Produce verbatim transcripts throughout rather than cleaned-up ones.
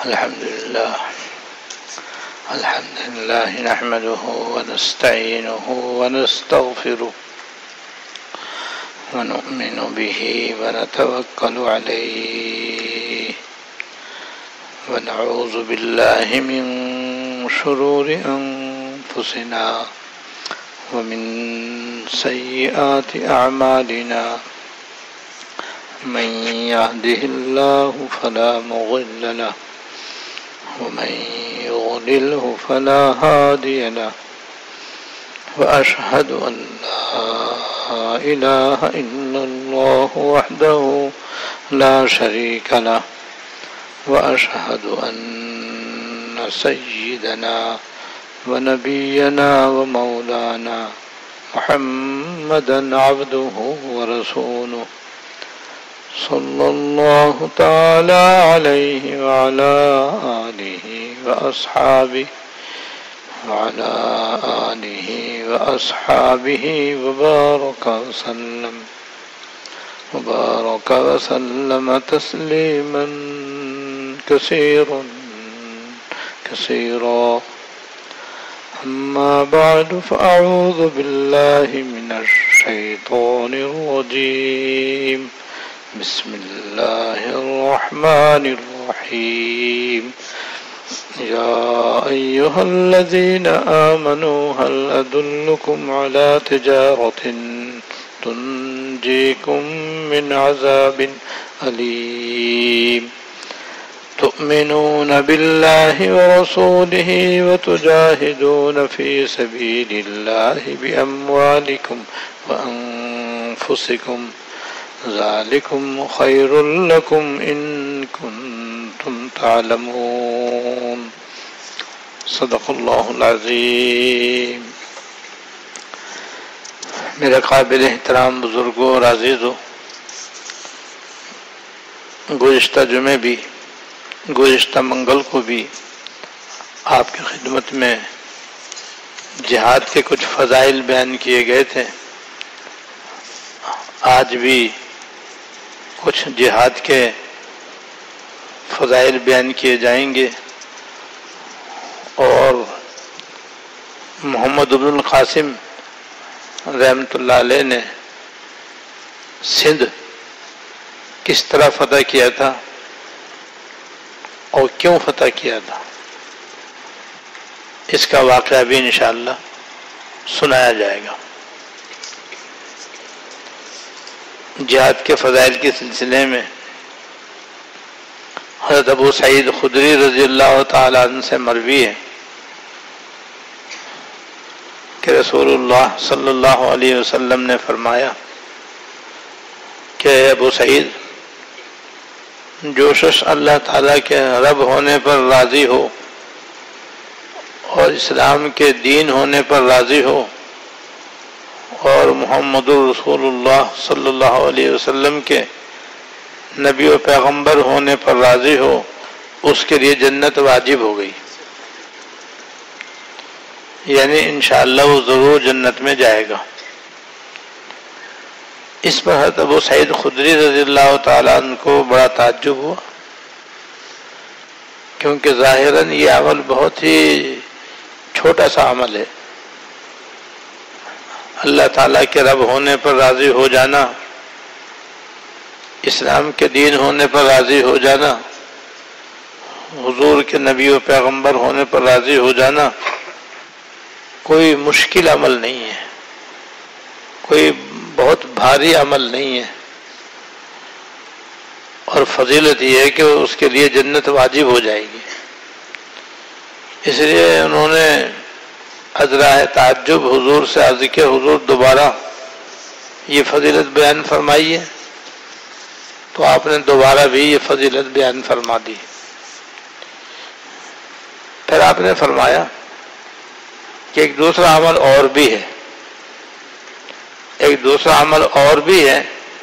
الحمد لله الحمد لله نحمده ونستعينه ونستغفره ونؤمن به ونتوكل عليه ونعوذ بالله من شرور أنفسنا ومن سيئات أعمالنا من يهده الله فلا مضل له ومن يضلله فلا هادي له وأشهد أن لا إله إلا الله وحده لا شريك له وأشهد أن سيدنا ونبينا ومولانا محمدا عبده ورسوله صلى الله تعالى عليه وعلى آله وأصحابه وعلى آله وأصحابه وبارك وسلم وبارك وسلم تسليما كثيرا كثيرا أما بعد فأعوذ بالله من الشيطان الرجيم بسم الله الرحمن الرحيم يا أيها الذين آمنوا هل أدلكم على تجارة تنجيكم من عذاب أليم تؤمنون بالله ورسوله وتجاهدون في سبيل الله بأموالكم وأنفسكم ذلكم خير لكم إن كنتم تعلمون صدق اللہ العظیم۔ میرے قابل احترام بزرگوں اور عزیزوں، گزشتہ جمعے بھی گزشتہ منگل کو بھی آپ کی خدمت میں جہاد کے کچھ فضائل بیان کیے گئے تھے۔ آج بھی کچھ جہاد کے فضائل بیان کیے جائیں گے، اور محمد بن القاسم رحمۃ اللہ علیہ نے سندھ کس طرح فتح کیا تھا اور کیوں فتح کیا تھا، اس کا واقعہ بھی انشاءاللہ سنایا جائے گا۔ جہاد کے فضائل کے سلسلے میں حضرت ابو سعید خدری رضی اللہ تعالیٰ عنہ سے مروی ہے کہ رسول اللہ صلی اللہ علیہ وسلم نے فرمایا کہ ابو سعید، جو شخص اللہ تعالیٰ کے رب ہونے پر راضی ہو اور اسلام کے دین ہونے پر راضی ہو اور محمد رسول اللہ صلی اللہ علیہ وسلم کے نبی و پیغمبر ہونے پر راضی ہو، اس کے لیے جنت واجب ہو گئی، یعنی انشاءاللہ وہ ضرور جنت میں جائے گا۔ اس پر حضرت ابو سعید خدری رضی اللہ تعالیٰ عنہ کو بڑا تعجب ہوا، کیونکہ ظاہراً یہ عمل بہت ہی چھوٹا سا عمل ہے۔ اللہ تعالیٰ کے رب ہونے پر راضی ہو جانا، اسلام کے دین ہونے پر راضی ہو جانا، حضور کے نبی و پیغمبر ہونے پر راضی ہو جانا کوئی مشکل عمل نہیں ہے، کوئی بہت بھاری عمل نہیں ہے، اور فضیلت یہ ہے کہ اس کے لیے جنت واجب ہو جائے گی۔ اس لیے انہوں نے ازراہ تعجب حضور سے عرض کے حضور دوبارہ یہ فضیلت بیان فرمائی ہے، تو آپ نے دوبارہ بھی یہ فضیلت بیان فرما دی۔ پھر آپ نے فرمایا کہ ایک دوسرا عمل اور بھی ہے، ایک دوسرا عمل اور بھی ہے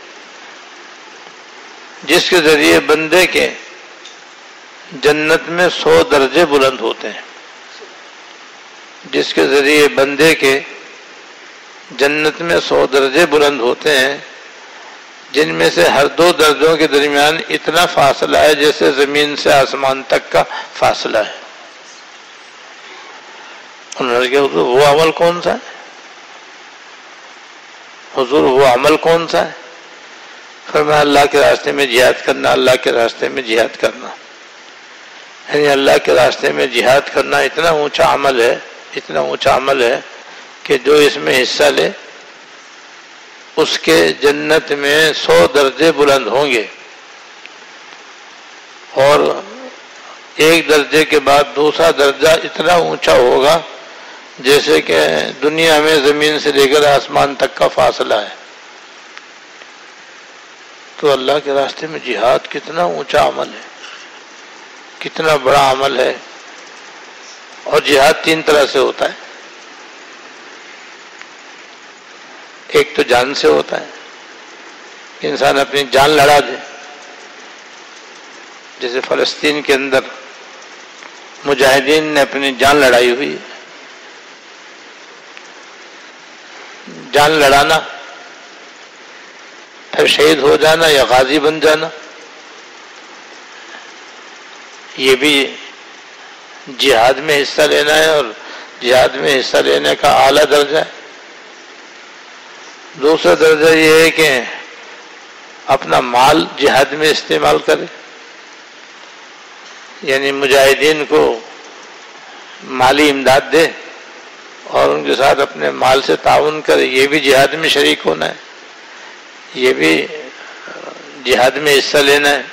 جس کے ذریعے بندے کے جنت میں سو درجے بلند ہوتے ہیں، جس کے ذریعے بندے کے جنت میں سو درجے بلند ہوتے ہیں، جن میں سے ہر دو درجوں کے درمیان اتنا فاصلہ ہے جیسے زمین سے آسمان تک کا فاصلہ ہے۔ انہوں نے کہا حضور وہ عمل کون سا ہے؟ حضور وہ عمل کون سا ہے؟ فرمایا اللہ کے راستے میں جہاد کرنا، اللہ کے راستے میں جہاد کرنا۔ یعنی اللہ کے راستے میں جہاد کرنا اتنا اونچا عمل ہے، اتنا اونچا عمل ہے کہ جو اس میں حصہ لے اس کے جنت میں سو درجے بلند ہوں گے، اور ایک درجے کے بعد دوسرا درجہ اتنا اونچا ہوگا جیسے کہ دنیا میں زمین سے لے کر آسمان تک کا فاصلہ ہے۔ تو اللہ کے راستے میں جہاد کتنا اونچا عمل ہے، کتنا بڑا عمل ہے۔ اور جہاد تین طرح سے ہوتا ہے، ایک تو جان سے ہوتا ہے کہ انسان اپنی جان لڑا دے، جیسے فلسطین کے اندر مجاہدین نے اپنی جان لڑائی ہوئی، جان لڑانا پھر شہید ہو جانا یا غازی بن جانا، یہ بھی جہاد میں حصہ لینا ہے، اور جہاد میں حصہ لینے کا اعلیٰ درجہ ہے۔ دوسرا درجہ یہ ہے کہ اپنا مال جہاد میں استعمال کرے، یعنی مجاہدین کو مالی امداد دے اور ان کے ساتھ اپنے مال سے تعاون کرے، یہ بھی جہاد میں شریک ہونا ہے، یہ بھی جہاد میں حصہ لینا ہے۔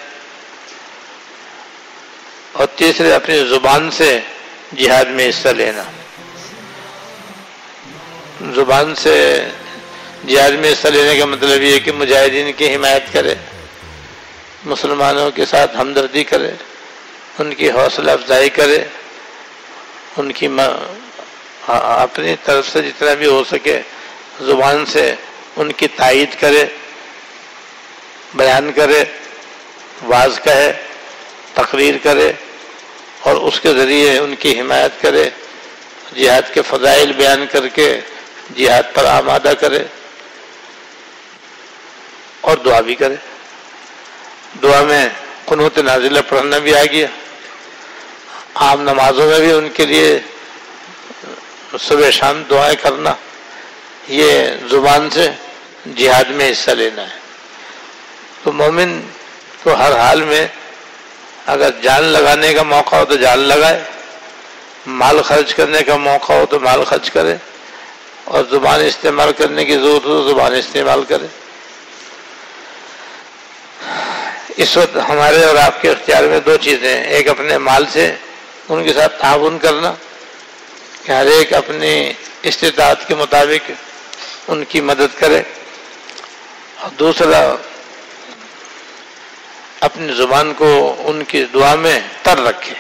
اور تیسرے اپنی زبان سے جہاد میں حصہ لینا، زبان سے جہاد میں حصہ لینے کا مطلب یہ ہے کہ مجاہدین کی حمایت کرے، مسلمانوں کے ساتھ ہمدردی کرے، ان کی حوصلہ افزائی کرے، ان کی اپنی طرف سے جتنا بھی ہو سکے زبان سے ان کی تائید کرے، بیان کرے، واعظ کہے، تقریر کرے، اور اس کے ذریعے ان کی حمایت کرے، جہاد کے فضائل بیان کر کے جہاد پر آمادہ کرے، اور دعا بھی کرے۔ دعا میں قنوت نازلہ پڑھنا بھی آ گیا، عام نمازوں میں بھی ان کے لیے صبح شام دعائیں کرنا، یہ زبان سے جہاد میں حصہ لینا ہے۔ تو مومن کو ہر حال میں اگر جان لگانے کا موقع ہو تو جان لگائے، مال خرچ کرنے کا موقع ہو تو مال خرچ کرے، اور زبان استعمال کرنے کی ضرورت ہو تو زبان استعمال کرے۔ اس وقت ہمارے اور آپ کے اختیار میں دو چیزیں ہیں، ایک اپنے مال سے ان کے ساتھ تعاون کرنا کہ ہر ایک اپنی استطاعت کے مطابق ان کی مدد کرے، اور دوسرا اپنی زبان کو ان کی دعا میں تر رکھے،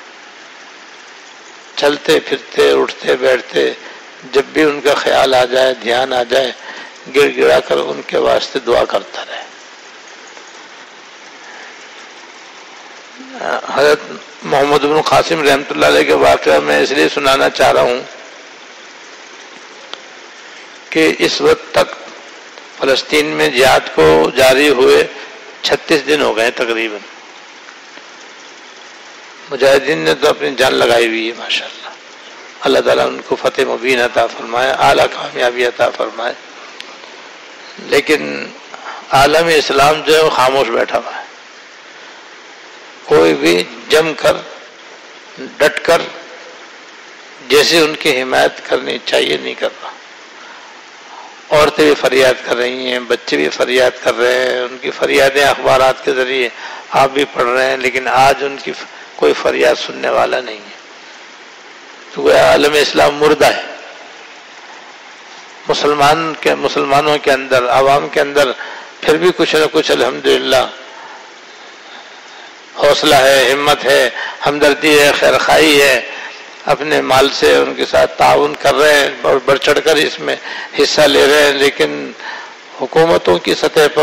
چلتے پھرتے اٹھتے بیٹھتے جب بھی ان کا خیال آ جائے، دھیان آ جائے، گڑ گڑا کر ان کے واسطے دعا کرتا رہے۔ حضرت محمد بن قاسم رحمۃ اللہ علیہ کے واقعہ میں اس لیے سنانا چاہ رہا ہوں کہ اس وقت تک فلسطین میں جہاد کو جاری ہوئے چھتیس دن ہو گئے تقریباً۔ مجاہدین نے تو اپنی جان لگائی ہوئی ہے ماشاءاللہ، اللہ تعالیٰ ان کو فتح مبین عطا فرمائے، اعلیٰ کامیابی عطا فرمائے، لیکن عالم اسلام جو ہے وہ خاموش بیٹھا ہوا ہے، کوئی بھی جم کر ڈٹ کر جیسے ان کی حمایت کرنی چاہیے نہیں کر رہا۔ عورتیں بھی فریاد کر رہی ہیں، بچے بھی فریاد کر رہے ہیں، ان کی فریادیں اخبارات کے ذریعے آپ بھی پڑھ رہے ہیں، لیکن آج ان کی کوئی فریاد سننے والا نہیں ہے۔ تو وہ عالم اسلام مردہ ہے۔ مسلمان کے مسلمانوں کے اندر، عوام کے اندر پھر بھی کچھ نہ کچھ الحمدللہ حوصلہ ہے، ہمت ہے، ہمدردی ہے، خیرخواہی ہے، اپنے مال سے ان کے ساتھ تعاون کر رہے ہیں اور بڑھ چڑھ کر اس میں حصہ لے رہے ہیں، لیکن حکومتوں کی سطح پر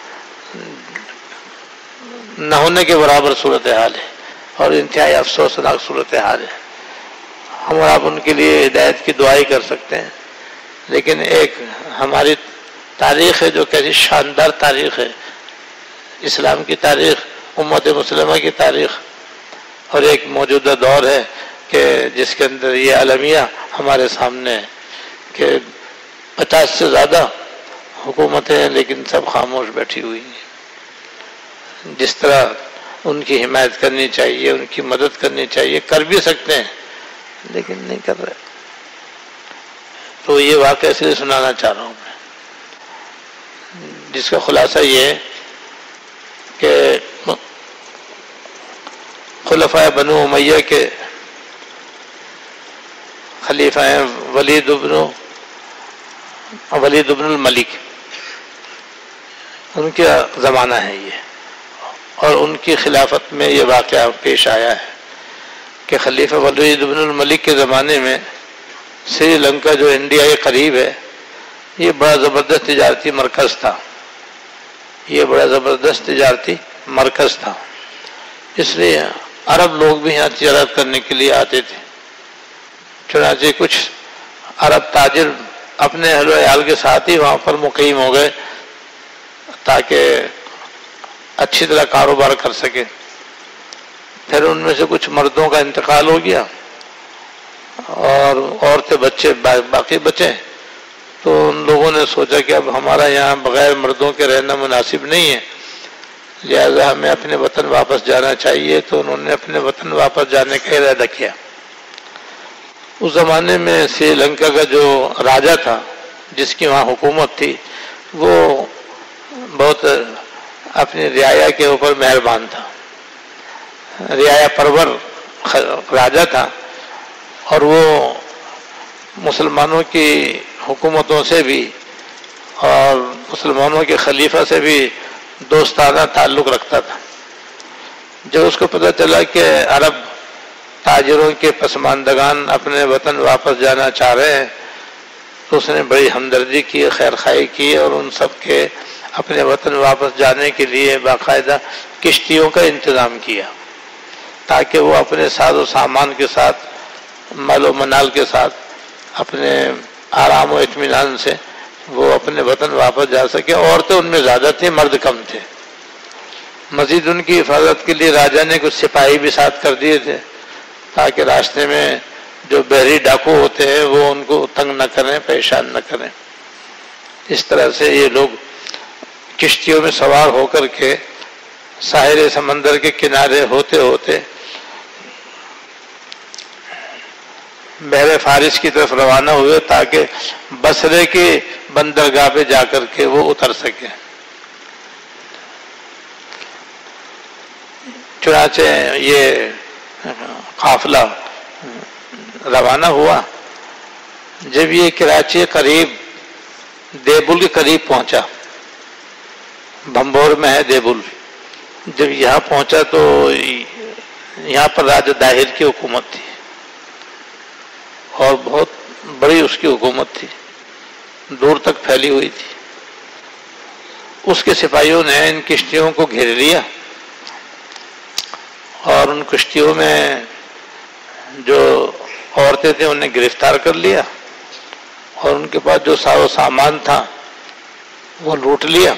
نہ ہونے کے برابر صورتحال ہے اور انتہائی افسوسناک صورتحال ہے۔ ہم اور آپ ان کے لیے ہدایت کی دعائی کر سکتے ہیں، لیکن ایک ہماری تاریخ ہے جو کیسی شاندار تاریخ ہے، اسلام کی تاریخ، امت مسلمہ کی تاریخ، اور ایک موجودہ دور ہے کہ جس کے اندر یہ المیہ ہمارے سامنے ہے کہ پچاس سے زیادہ حکومتیں ہیں لیکن سب خاموش بیٹھی ہوئی ہیں. جس طرح ان کی حمایت کرنی چاہیے، ان کی مدد کرنی چاہیے، کر بھی سکتے ہیں لیکن نہیں کر رہے. تو یہ واقعہ اس لیے سنانا چاہ رہا ہوں میں، جس کا خلاصہ یہ ہے کہ خلفائے بنو امیہ کے خلیفہ ہیں ولید بن ولید بن الملک، ان کا زمانہ ہے یہ، اور ان کی خلافت میں یہ واقعہ پیش آیا ہے کہ خلیفہ ولید بن الملک کے زمانے میں سری لنکا جو انڈیا کے قریب ہے یہ بڑا زبردست تجارتی مرکز تھا، یہ بڑا زبردست تجارتی مرکز تھا، اس لیے عرب لوگ بھی یہاں تجارت کرنے کے لیے آتے تھے. چنانچہ کچھ عرب تاجر اپنے اہل و عیال کے ساتھ ہی وہاں پر مقیم ہو گئے تاکہ اچھی طرح کاروبار کر سکے. پھر ان میں سے کچھ مردوں کا انتقال ہو گیا اور عورتیں بچے باقی بچے، تو ان لوگوں نے سوچا کہ اب ہمارا یہاں بغیر مردوں کے رہنا مناسب نہیں ہے، لہذا ہمیں اپنے وطن واپس جانا چاہیے. تو انہوں نے اپنے وطن واپس جانے کا ارادہ کیا. اس زمانے میں سری لنکا کا جو راجا تھا جس کی وہاں حکومت تھی وہ بہت اپنی رعایا کے اوپر مہربان تھا، رعایا پرور راجا تھا، اور وہ مسلمانوں کی حکومتوں سے بھی اور مسلمانوں کے خلیفہ سے بھی دوستانہ تعلق رکھتا تھا. جب اس کو پتہ چلا کہ عرب تاجروں کے پسماندگان اپنے وطن واپس جانا چاہ رہے ہیں تو اس نے بڑی ہمدردی کی، خیر خواہی کی، اور ان سب کے اپنے وطن واپس جانے کے لیے باقاعدہ کشتیوں کا انتظام کیا تاکہ وہ اپنے ساز و سامان کے ساتھ، مال و منال کے ساتھ، اپنے آرام و اطمینان سے وہ اپنے وطن واپس جا سکے. عورتیں ان میں زیادہ تھیں، مرد کم تھے. مزید ان کی حفاظت کے لیے راجا نے کچھ سپاہی بھی ساتھ کر دیے تھے تاکہ راستے میں جو بحری ڈاکو ہوتے ہیں وہ ان کو تنگ نہ کریں، پریشان نہ کریں. اس طرح سے یہ لوگ کشتیوں میں سوار ہو کر کے ساحل سمندر کے کنارے ہوتے ہوتے بحر فارس کی طرف روانہ ہوئے تاکہ بصرے کی بندرگاہ پہ جا کر کے وہ اتر سکے. چنانچہ یہ قافلہ روانہ ہوا. جب یہ کراچی قریب دیبل کے قریب پہنچا، بھمبور میں ہے دیبل، جب یہاں پہنچا تو یہاں پر راجہ داہر کی حکومت تھی اور بہت بڑی اس کی حکومت تھی، دور تک پھیلی ہوئی تھی. اس کے سپاہیوں نے ان کشتیوں کو گھیر لیا اور ان کشتیوں میں جو عورتیں تھیں انہیں گرفتار کر لیا اور ان کے پاس جو ساز و سامان تھا وہ لوٹ لیا.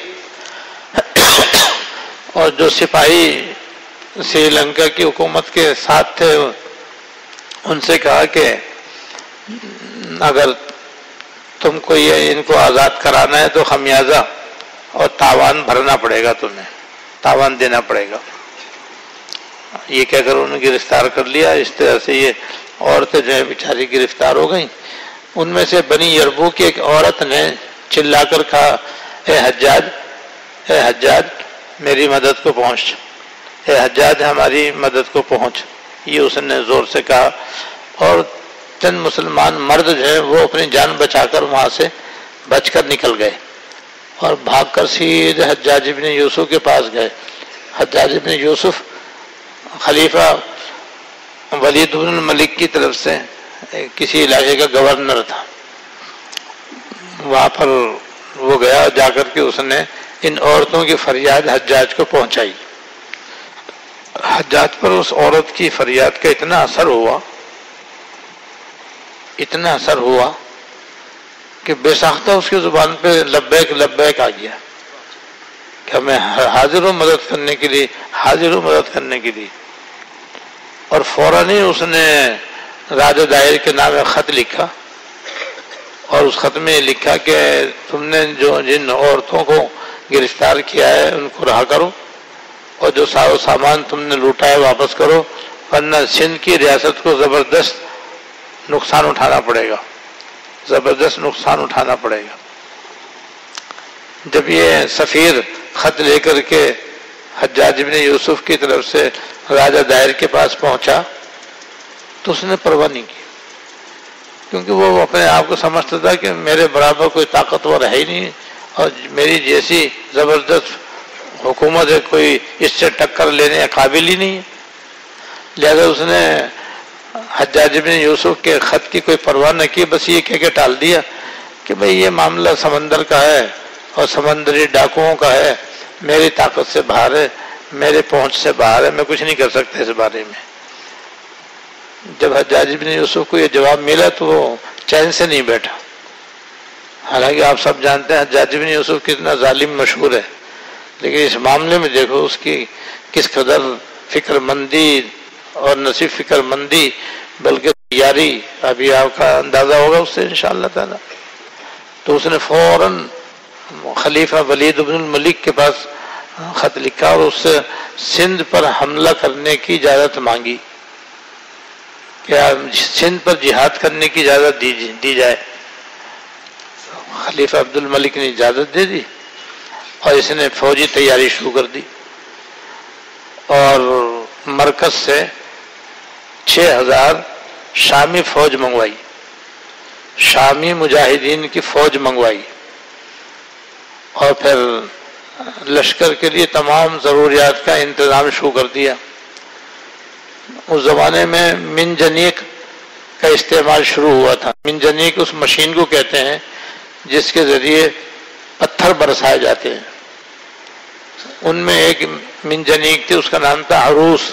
اور جو سپاہی سری لنکا کی حکومت کے ساتھ تھے ان سے کہا کہ اگر تم کو یہ ان کو آزاد کرانا ہے تو خمیازہ اور تاوان بھرنا پڑے گا، تمہیں تاوان دینا پڑے گا. یہ کہہ کر انہوں نے گرفتار کر لیا. اس طرح سے یہ عورتیں جو ہے بیچاری گرفتار ہو گئیں. ان میں سے بنی یربو کی ایک عورت نے چلا کر کہا، اے حجاج اے حجاج میری مدد کو پہنچ، اے حجاج ہماری مدد کو پہنچ. یہ اس نے زور سے کہا اور چند مسلمان مرد جو ہیں وہ اپنی جان بچا کر وہاں سے بچ کر نکل گئے اور بھاگ کر سیدھے حجاج ابن یوسف کے پاس گئے. حجاج ابن یوسف خلیفہ ولید بن الملک کی طرف سے کسی علاقے کا گورنر تھا. وہاں پر وہ گیا، جا کر کے اس نے ان عورتوں کی فریاد حجاج کو پہنچائی. حجاج پر اس عورت کی فریاد کا اتنا اثر ہوا اتنا اثر ہوا کہ بے ساختہ اس کی زبان پہ لبیک لبیک آ گیا کہ میں حاضر ہوں مدد کرنے کے لیے، حاضر ہوں مدد کرنے کے لیے. اور فوراً ہی اس نے راجہ دائر کے نام خط لکھا، اور اس خط میں لکھا کہ تم نے جو جن عورتوں کو گرفتار کیا ہے ان کو رہا کرو، اور جو سارا سامان تم نے لوٹا ہے واپس کرو، ورنہ سندھ کی ریاست کو زبردست نقصان اٹھانا پڑے گا، زبردست نقصان اٹھانا پڑے گا. جب یہ سفیر خط لے کر کے حجاج بن یوسف کی طرف سے راجہ دائر کے پاس پہنچا تو اس نے پرواہ نہیں کی، کیونکہ وہ اپنے آپ کو سمجھتا تھا کہ میرے برابر کوئی طاقتور ہے ہی نہیں، اور میری جیسی زبردست حکومت ہے کوئی اس سے ٹکر لینے کا قابل ہی نہیں ہے. لہذا اس نے حجاج بن یوسف کے خط کی کوئی پرواہ نہ کی، بس یہ کہہ کے ٹال دیا کہ بھئی یہ معاملہ سمندر کا ہے اور سمندری ڈاکوؤں کا ہے، میری طاقت سے باہر ہے، میرے پہنچ سے باہر ہے، میں کچھ نہیں کر سکتا اس بارے میں. جب حجاج بن یوسف کو یہ جواب ملا تو وہ چین سے نہیں بیٹھا. حالانکہ آپ سب جانتے ہیں حجاج بن یوسف کتنا ظالم مشہور ہے، لیکن اس معاملے میں دیکھو اس کی کس قدر فکر مندی، اور نہ صرف فکر مندی بلکہ تیاری، ابھی آپ کا اندازہ ہوگا اس سے انشاءاللہ تعالی. تو اس نے فوراً خلیفہ ولید بن الملک کے پاس خط لکھا اور اس سے سندھ پر حملہ کرنے کی اجازت مانگی کہ سندھ پر جہاد کرنے کی اجازت دی جائے. خلیفہ عبد الملک نے اجازت دے دی اور اس نے فوجی تیاری شروع کر دی، اور مرکز سے چھ ہزار شامی فوج منگوائی، شامی مجاہدین کی فوج منگوائی، اور پھر لشکر کے لیے تمام ضروریات کا انتظام شروع کر دیا. اس زمانے میں منجنیق کا استعمال شروع ہوا تھا. منجنیق اس مشین کو کہتے ہیں جس کے ذریعے پتھر برسائے جاتے ہیں. ان میں ایک منجنیق تھی، اس کا نام تھا عروس.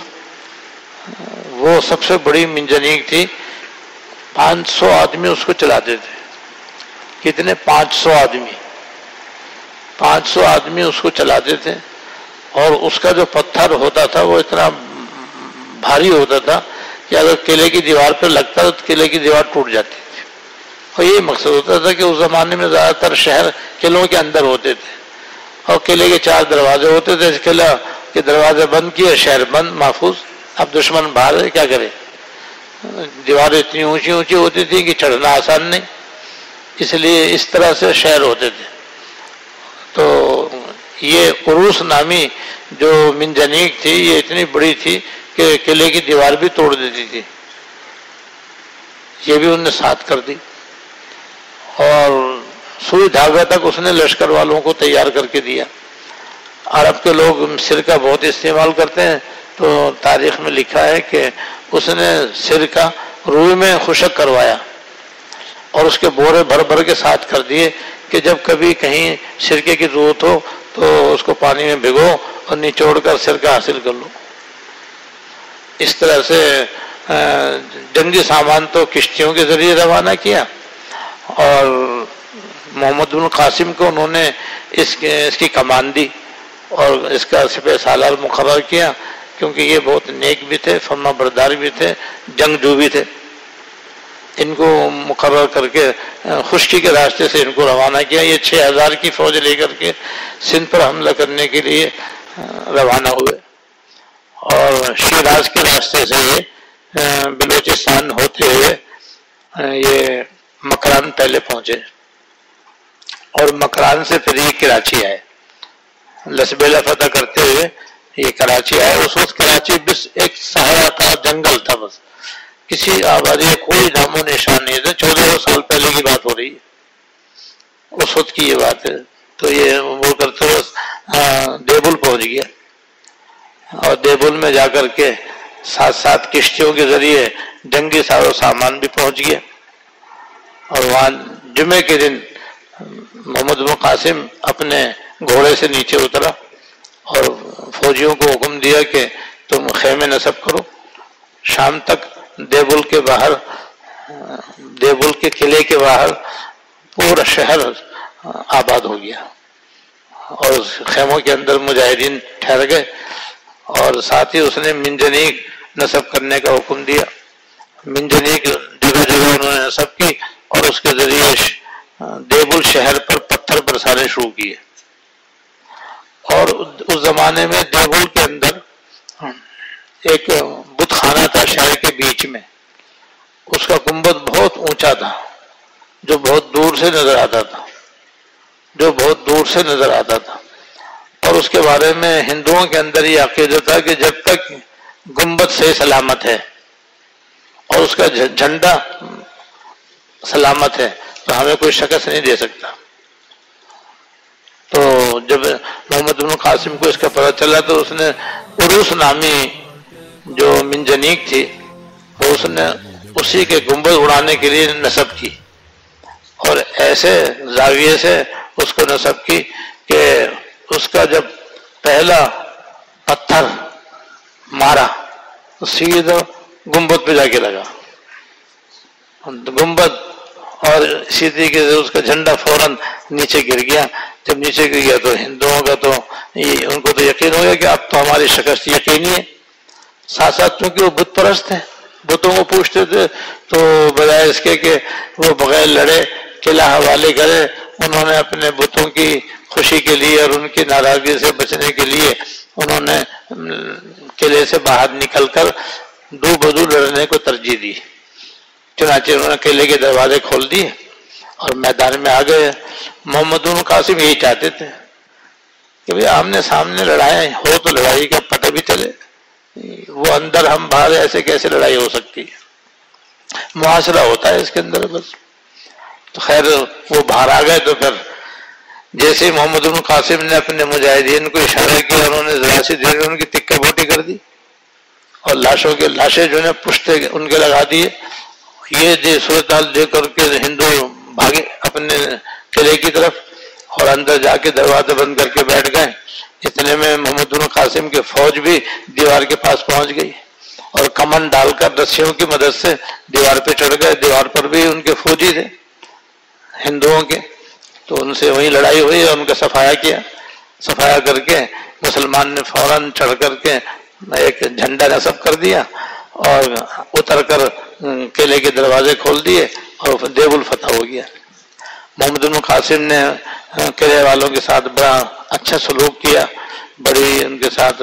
وہ سب سے بڑی منجنیق تھی، پانچ سو آدمی اس کو چلاتے تھے. کتنے؟ پانچ سو آدمی پانچ سو آدمی اس کو چلاتے تھے، اور اس کا جو پتھر ہوتا تھا وہ اتنا بھاری ہوتا تھا کہ اگر قلعے کی دیوار پہ لگتا تو قلعے کی دیوار ٹوٹ جاتی تھی. اور یہی مقصد ہوتا تھا کہ اس زمانے میں زیادہ تر شہر قلعوں کے اندر ہوتے تھے، اور قلعے کے چار دروازے ہوتے تھے. قلعہ کے دروازے بند کیے، شہر بند، محفوظ. اب دشمن باہر ہے، کیا کرے؟ دیواریں اتنی اونچی اونچی ہوتی تھیں کہ چڑھنا آسان نہیں، اس لیے اس طرح سے شہر ہوتے تھے. تو یہ عروس نامی جو منجنیق تھی یہ اتنی بڑی تھی کہ قلعے کی دیوار بھی توڑ دیتی تھی. یہ بھی انہوں نے ساتھ کر دی، اور سوئی دھاگا تک اس نے لشکر والوں کو تیار کر کے دیا. عرب کے لوگ سرکہ بہت استعمال کرتے ہیں، تو تاریخ میں لکھا ہے کہ اس نے سرکہ روئی میں خشک کروایا اور اس کے بورے بھر بھر کے ساتھ کر دیے کہ جب کبھی کہیں سرکے کی ضرورت ہو تو اس کو پانی میں بھگو اور نچوڑ کر سرکہ حاصل کر لو. اس طرح سے جنگی سامان تو کشتیوں کے ذریعے روانہ کیا، اور محمد بن قاسم کو انہوں نے اس اس کی کمان دی اور اس کا سپہ سالار مقرر کیا، کیونکہ یہ بہت نیک بھی تھے، فرما بردار بھی تھے، جنگجو بھی تھے. ان کو مقرر کر کے خشکی کے راستے سے ان کو روانہ کیا. یہ چھ ہزار کی فوج لے کر کے سندھ پر حملہ کرنے کے لیے روانہ ہوئے، اور شیراز کے راستے سے یہ بلوچستان ہوتے ہوئے یہ مکران پہلے پہنچے، اور مکران سے پھر یہ کراچی آئے. لسبیلا فتح کرتے ہوئے یہ کراچی آئے. اس وقت کراچی بس ایک صحرا کا جنگل تھا، بس کسی آبادی کا کوئی نام و نشان نہیں تھا. چودہ سو سال پہلے کی بات ہو رہی ہے، اس وقت کی یہ بات ہے. تو یہ وہ کرتے ہوئے دیبل پہنچ گیا، اور دیبل میں جا کر کے ساتھ ساتھ کشتیوں کے ذریعے جنگی ساز و سامان بھی پہنچ گیا. اور وہاں جمعے کے دن محمد بن قاسم اپنے گھوڑے سے نیچے اترا اور فوجیوں کو حکم دیا کہ تم خیمے نصب کرو. شام تک دیبل کے باہر، دیبل کے قلعے کے باہر پورا شہر آباد ہو گیا، اور اس خیموں کے اندر مجاہدین ٹھہر گئے، اور ساتھ ہی اس نے منجنیق نصب کرنے کا حکم دیا۔ منجنیق جگہ جگہ انہوں نے نصب کی، اور اس کے ذریعے دیبل شہر پر پتھر برسانے شروع کیے۔ اور اس زمانے میں دیبل کے اندر ایک بت خانہ تھا شہر کے بیچ میں، اس کا گنبد بہت اونچا تھا، جو بہت دور سے نظر آتا تھا جو بہت دور سے نظر آتا تھا اور اس کے بارے میں ہندوؤں کے اندر یہ عقیدہ تھا کہ جب تک گنبد صحیح سلامت ہے اور اس کا جھنڈا سلامت ہے تو ہمیں کوئی شکست نہیں دے سکتا۔ تو جب محمد بن قاسم کو اس کا پتہ چلا تو اس نے عروس نامی جو منجنیق تھی اس نے اسی کے گنبد اڑانے کے لیے نصب کی، اور ایسے زاویے سے اس کو نصب کی کہ اس کا جب پہلا پتھر مارا تو سیدھا گنبد پہ جا کے لگا گنبد، اور اسی طریقے سے اس کا جھنڈا فوراً نیچے گر گیا۔ جب نیچے گر گیا تو ہندوؤں کا تو ان کو تو یقین ہو گیا کہ اب تو ہماری شکست یقینی ہے۔ ساتھ ساتھ چونکہ وہ بت پرست ہیں، بتوں کو پوچھتے تھے، تو بجائے اس کے کہ وہ بغیر لڑے قلعہ حوالے کرے، انہوں نے اپنے بتوں کی خوشی کے لیے اور ان کی ناراضگی سے بچنے کے لیے انہوں نے قلعے سے باہر نکل کر دو بدو لڑنے کو ترجیح دی۔ چنانچہ انہوں نے قلعے کے دروازے کھول دیے اور میدان میں آ گئے۔ محمد بن قاسم یہی چاہتے تھے کہ بھئی آمنے سامنے لڑائیں ہو تو لڑائی کا پتہ بھی چلے، وہ اندر ہم باہر ایسے کیسے لڑائی ہو سکتی ہے، معاشرہ ہوتا ہے اس کے اندر بس۔ تو خیر وہ باہر آ گئے، تو پھر جیسے ہی محمد بن قاسم نے اپنے مجاہدین کو اشارہ کیا، انہوں نے ذرا سی دیر میں ان کی تکہ بوٹی کر دی اور لاشوں کے لاشیں جو ہے پشتے ان کے لگا دیے۔ یہ جو صورتحال دیکھ کر کے ہندو بھاگے اپنے قلعے کی طرف اور اندر جا کے دروازے بند کر کے بیٹھ گئے۔ اتنے میں محمد بن قاسم کے فوج بھی دیوار کے پاس پہنچ گئی اور کمن ڈال کر رسیوں کی مدد سے دیوار پہ چڑھ گئے۔ دیوار پر بھی ان کے فوجی تھے ہندوؤں کے، تو ان سے وہی لڑائی ہوئی اور ان کا صفایا کیا۔ صفایا کر کے مسلمان نے فوراً چڑھ کر کے ایک جھنڈا نصب کر دیا اور اتر کر قلعے کے دروازے کھول دیے اور دیبل فتح ہو گیا۔ محمد بن قاسم نے قلعے والوں کے ساتھ بڑا اچھا سلوک کیا، بڑی ان کے ساتھ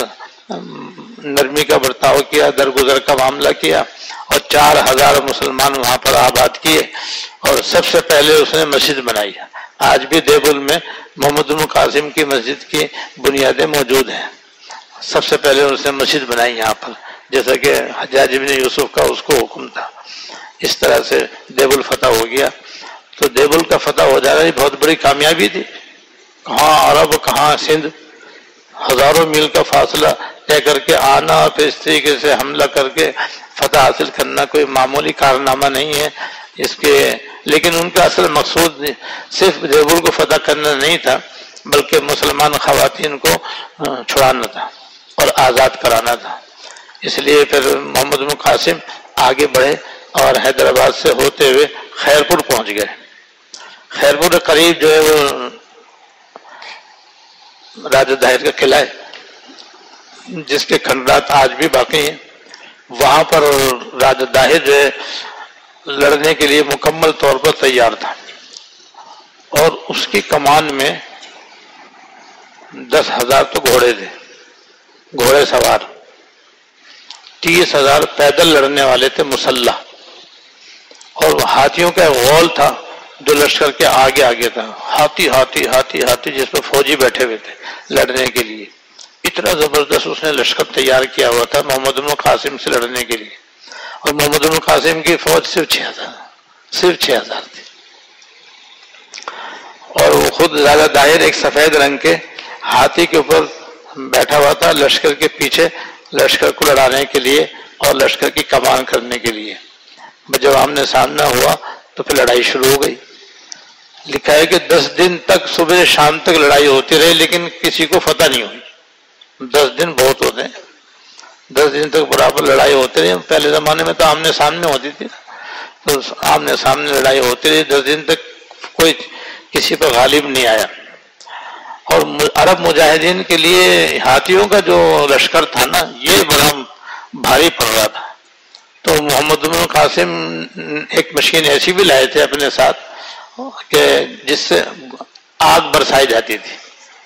نرمی کا برتاؤ کیا، درگزر کا معاملہ کیا، اور چار ہزار مسلمان وہاں پر آباد کیے، اور سب سے پہلے اس نے مسجد بنائی۔ آج بھی دیبل میں محمد بن قاسم کی مسجد کی بنیادیں موجود ہیں۔ سب سے پہلے اس نے مسجد بنائی یہاں پر، جیسا کہ حجاج بن یوسف کا اس کو حکم تھا۔ اس طرح سے دیبل فتح ہو گیا۔ تو دیبل کا فتح ہو جانا یہ بہت بڑی کامیابی تھی۔ کہاں عرب کہاں سندھ، ہزاروں میل کا فاصلہ طے کر کے آنا اور پھر اس طریقے سے حملہ کر کے فتح حاصل کرنا کوئی معمولی کارنامہ نہیں ہے اس کے۔ لیکن ان کا اصل مقصود صرف دیبل کو فتح کرنا نہیں تھا، بلکہ مسلمان خواتین کو چھڑانا تھا اور آزاد کرانا تھا۔ اس لیے پھر محمد بن قاسم آگے بڑھے اور حیدرآباد سے ہوتے ہوئے خیرپور پہنچ گئے۔ خیرپور کے قریب جو ہے وہ راجہ داہر کا قلعہ ہے، جس کے کھنڈرات آج بھی باقی ہیں۔ وہاں پر راجہ داہر جو ہے لڑنے کے لیے مکمل طور پر تیار تھا، اور اس کی کمان میں دس ہزار تو گھوڑے تھے، گھوڑے سوار، تیس ہزار پیدل لڑنے والے تھے مسلح، اور ہاتھیوں کا غول تھا جو لشکر کے آگے آگے تھا، ہاتھی ہاتھی ہاتھی ہاتھی جس پہ فوجی بیٹھے ہوئے تھے لڑنے کے لیے۔ اتنا زبردست اس نے لشکر تیار کیا ہوا تھا محمد بن قاسم سے لڑنے کے لیے، اور محمد بن قاسم کی فوج صرف چھ ہزار صرف چھ ہزار تھی، اور وہ خود راجہ داہر ایک سفید رنگ کے ہاتھی کے اوپر بیٹھا ہوا تھا لشکر کے پیچھے، لشکر کو لڑانے کے لیے اور لشکر کی کمان کرنے کے لیے۔ جب آمنے سامنا ہوا تو پھر لڑائی شروع ہو گئی۔ لکھا ہے کہ دس دن تک صبح شام تک لڑائی ہوتی رہی، لیکن کسی کو فتح نہیں ہوئی۔ دس دن بہت ہوتے ہیں، دس دن تک برابر لڑائی ہوتی رہی۔ پہلے زمانے میں تو آمنے سامنے ہوتی تھی، تو آمنے سامنے لڑائی ہوتی رہی، دس دن تک کوئی کسی پر غالب نہیں آیا. اور عرب مجاہدین کے لیے ہاتھیوں کا جو لشکر تھا نا یہ بڑا بھاری پڑ رہا تھا. تو محمد بن قاسم ایک مشین ایسی بھی لائے تھے اپنے ساتھ کہ جس سے آگ برسائی جاتی تھی،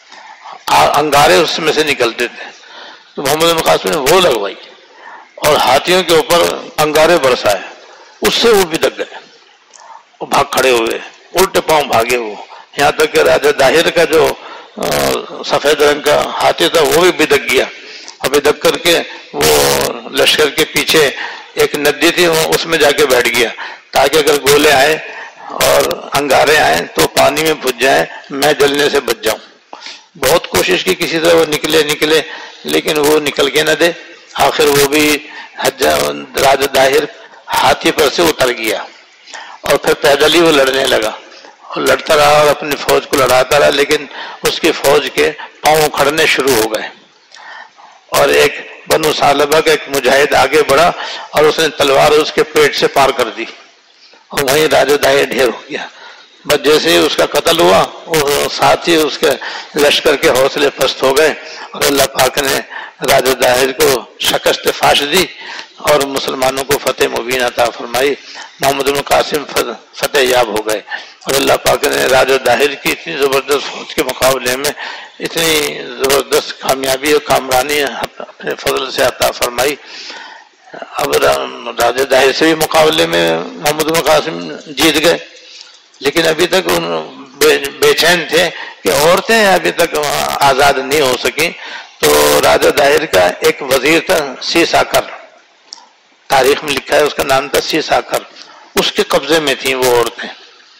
انگارے اس میں سے نکلتے تھے. تو محمد بن قاسم نے وہ لگوائی اور ہاتھیوں کے اوپر انگارے برسائے. اس سے وہ بھی دک گئے، وہ بھاگ کھڑے ہوئے، الٹے پاؤں بھاگے وہ. یہاں تک کہ راجہ داہر کا جو سفید رنگ کا ہاتھی تھا وہ بھی بدک گیا، اور بدک کر کے وہ لشکر کے پیچھے ایک ندی تھی اس میں جا کے بیٹھ گیا تاکہ اگر گولے آئے اور انگارے آئیں تو پانی میں بھج جائیں، میں جلنے سے بچ جاؤں. بہت کوشش کی کسی طرح وہ نکلے نکلے لیکن وہ نکل کے نہ دے. آخر وہ بھی راجہ داہر ہاتھی پر سے اتر گیا اور پھر پیدل ہی وہ لڑنے لگا اور لڑتا رہا اور اپنی فوج کو لڑاتا رہا، لیکن اس کی فوج کے پاؤں کھڑنے شروع ہو گئے. اور ایک بنو ثعلبہ کا ایک مجاہد آگے بڑھا اور اس نے تلوار اس کے پیٹ سے پار کر دی اور وہیں راجہ داہر ڈھیر ہو گیا. بس جیسے ہی اس کا قتل ہوا وہ ساتھ ہی اس کے لشکر کے حوصلے پست ہو گئے اور اللہ پاک نے راجہ داہر کو شکست فاش دی اور مسلمانوں کو فتح مبین عطا فرمائی. محمد بن قاسم فتح یاب ہو گئے اور اللہ پاک نے راجہ داہر کی اتنی زبردست فوج کے مقابلے میں اتنی زبردست کامیابی اور کامرانی اپنے فضل سے عطا فرمائی. اب راجہ داہر سے بھی مقابلے میں محمد بن قاسم جیت گئے، لیکن ابھی تک بے چین تھے کہ عورتیں ابھی تک آزاد نہیں ہو سکیں. تو راجہ داہر کا ایک وزیر تھا سی ساکر، تاریخ میں لکھا ہے اس کا نام تھا سی ساکر، اس کے قبضے میں تھیں وہ عورتیں.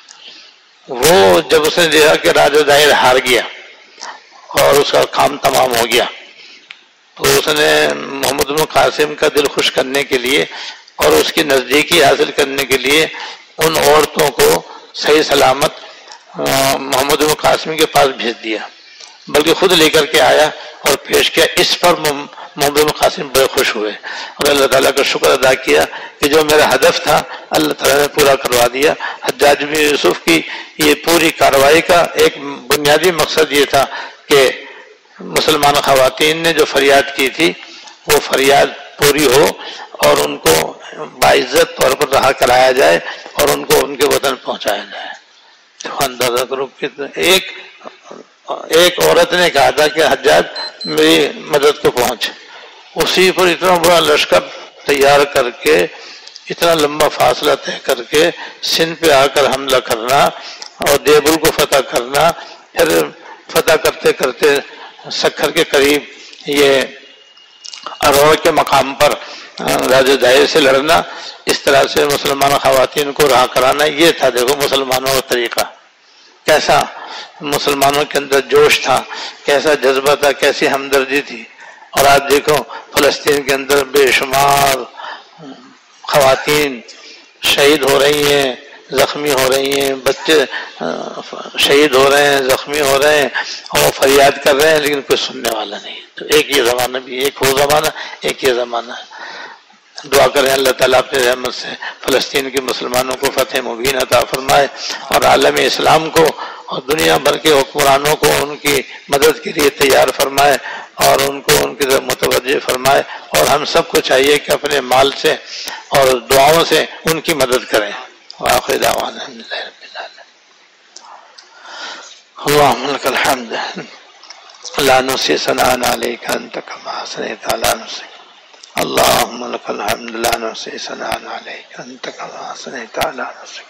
وہ جب اس نے دیکھا کہ راجہ داہر ہار گیا اور اس کا کام تمام ہو گیا تو اس نے محمد بن قاسم کا دل خوش کرنے کے لیے اور اس کی نزدیکی حاصل کرنے کے لیے ان عورتوں کو صحیح سلامت محمد بن قاسم کے پاس بھیج دیا، بلکہ خود لے کر کے آیا اور پیش کیا. اس پر محمد بن قاسم بڑے خوش ہوئے اور اللہ تعالیٰ کا شکر ادا کیا کہ جو میرا ہدف تھا اللہ تعالیٰ نے پورا کروا دیا. حجاج بن یوسف کی یہ پوری کارروائی کا ایک بنیادی مقصد یہ تھا کہ مسلمان خواتین نے جو فریاد کی تھی وہ فریاد پوری ہو اور ان کو باعزت طور پر رہا کرایا جائے اور ان کو ان کے وطن پہنچایا جائے. تو اندازہ کرو کہ ایک ایک عورت نے کہا تھا کہ حجاج میری مدد کو پہنچ، اسی پر اتنا بڑا لشکر تیار کر کے اتنا لمبا فاصلہ طے کر کے سندھ پہ آ کر حملہ کرنا اور دیبل کو فتح کرنا، پھر فتح کرتے کرتے سکھر کے قریب یہ اروڑ کے مقام پر راجہ داہر سے لڑنا، اس طرح سے مسلمان خواتین کو رہا کرانا. یہ تھا دیکھو مسلمانوں کا طریقہ، کیسا مسلمانوں کے اندر جوش تھا، کیسا جذبہ تھا، کیسی ہمدردی تھی. اور آج دیکھو فلسطین کے اندر بے شمار خواتین شہید ہو رہی ہیں، زخمی ہو رہی ہیں، بچے شہید ہو رہے ہیں، زخمی ہو رہے ہیں اور فریاد کر رہے ہیں، لیکن کوئی سننے والا نہیں. تو ایک یہ زمانہ بھی، ایک وہ زمانہ، ایک یہ زمانہ ہے. دعا کریں اللہ تعالیٰ اپنے رحمت سے فلسطین کے مسلمانوں کو فتح مبین عطا فرمائے اور عالم اسلام کو اور دنیا بھر کے حکمرانوں کو ان کی مدد کے لیے تیار فرمائے اور ان کو ان کی طرف متوجہ فرمائے. اور ہم سب کو چاہیے کہ اپنے مال سے اور دعاؤں سے ان کی مدد کریں. وآخر دعوانا الحمد للہ رب العالمین. اللهم لك الحمد لا نحصي ثناء عليك أنت كما أثنيت على نفسك. اللهم لك الحمد لا نحصي ثناء عليك أنت كما أثنيت على نفسك.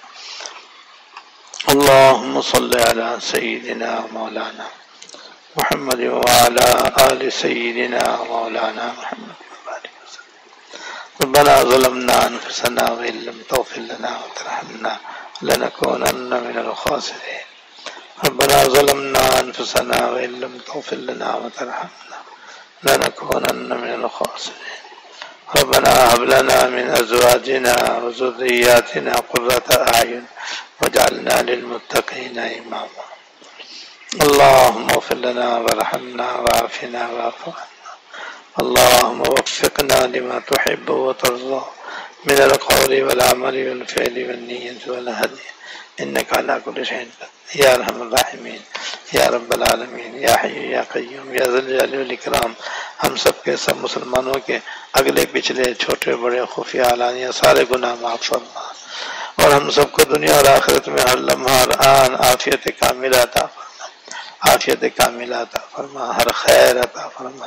اللهم صل على سيدنا مولانا محمد وعلى آل سيدنا مولانا محمد وبارك وسلم. ربنا ظلمنا أنفسنا وإن لم تغفر لنا وترحمنا لنكونن من الخاسرين. ربنا ظلمنا أنفسنا وإن لم تغفر لنا وترحمنا لنكونن من الخاسرين. ربنا هب لنا من أزواجنا وذرياتنا قرة أعين واجعلنا للمتقين إماما. اللهم اغفر لنا وارحمنا وعافنا واعف عنا. اللهم وفقنا لما تحب وترضى من القول والعمل والفعل والنية والهدي إنك على كل شيء قدير يا أرحم الراحمين یا رب العالمین یا حی یا قیوم یا ذی الجلال والاکرام. ہم سب کے سب مسلمانوں کے اگلے پچھلے چھوٹے بڑے خفیہ علانیہ سارے گناہ معاف فرما، اور ہم سب کو دنیا اور آخرت میں ہر لمحہ ہر آن عافیت کاملہ عطا فرما، عافیت کاملہ عطا فرما، ہر خیر عطا فرما،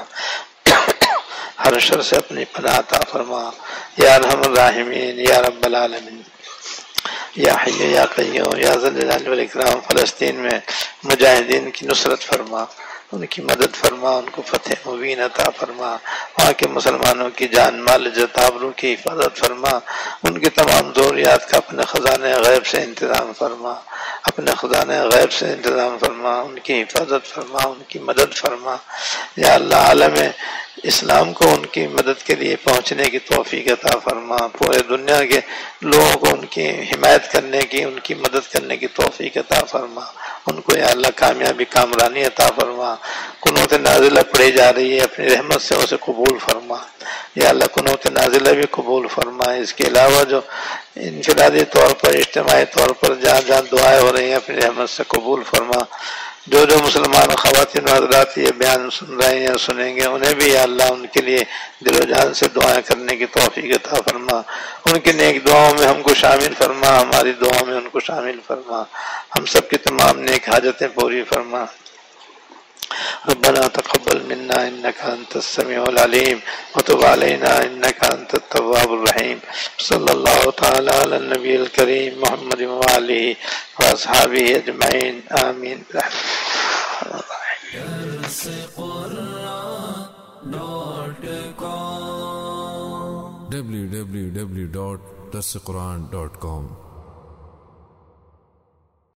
ہر شر سے اپنی پناہ عطا فرما یا ارحم الراحمین یا رب العالمین یا حی یا قیوم یا ذی الجلال والاکرام. فلسطین میں مجاہدین کی نصرت فرما، ان کی مدد فرما، ان کو فتح مبین عطا فرما، وہاں کے مسلمانوں کی جان مال عزت آبرو کی حفاظت فرما، ان کی تمام ضروریات کا اپنے خزانے غیب سے انتظام فرما، اپنے خزانے غیب سے انتظام فرما، ان کی حفاظت فرما، ان کی مدد فرما یا اللہ. عالم اسلام کو ان کی مدد کے لیے پہنچنے کی توفیق عطا فرما، پورے دنیا کے لوگوں کو ان کی حمایت کرنے کی، ان کی مدد کرنے کی توفیق عطا فرما، ان کو یا اللہ کامیابی کامرانی عطا فرما. قنوت نازلہ پڑھی جا رہی ہے، اپنی رحمت سے اسے قبول فرما یا اللہ. قنوت نازلہ بھی قبول فرما. اس کے علاوہ جو انفرادی طور پر اجتماعی طور پر جہاں جہاں دعائیں ہو رہی ہیں اپنی رحمت سے قبول فرما. جو جو مسلمان خواتین و حضرات یہ بیان سن رہے ہیں سنیں گے انہیں بھی یا اللہ ان کے لیے دل و جان سے دعائیں کرنے کی توفیق عطا فرما. ان کی نیک دعاؤں میں ہم کو شامل فرما، ہماری دعاؤں میں ان کو شامل فرما. ہم سب کی تمام نیک حاجتیں پوری فرما. ربنا تقبل منا انك انت السميع العليم وتب علينا انك انت التواب الرحيم. صلى الله تعالى على النبي الكريم محمد وآله واصحابه اجمعين آمين. w w w dot darse quran dot com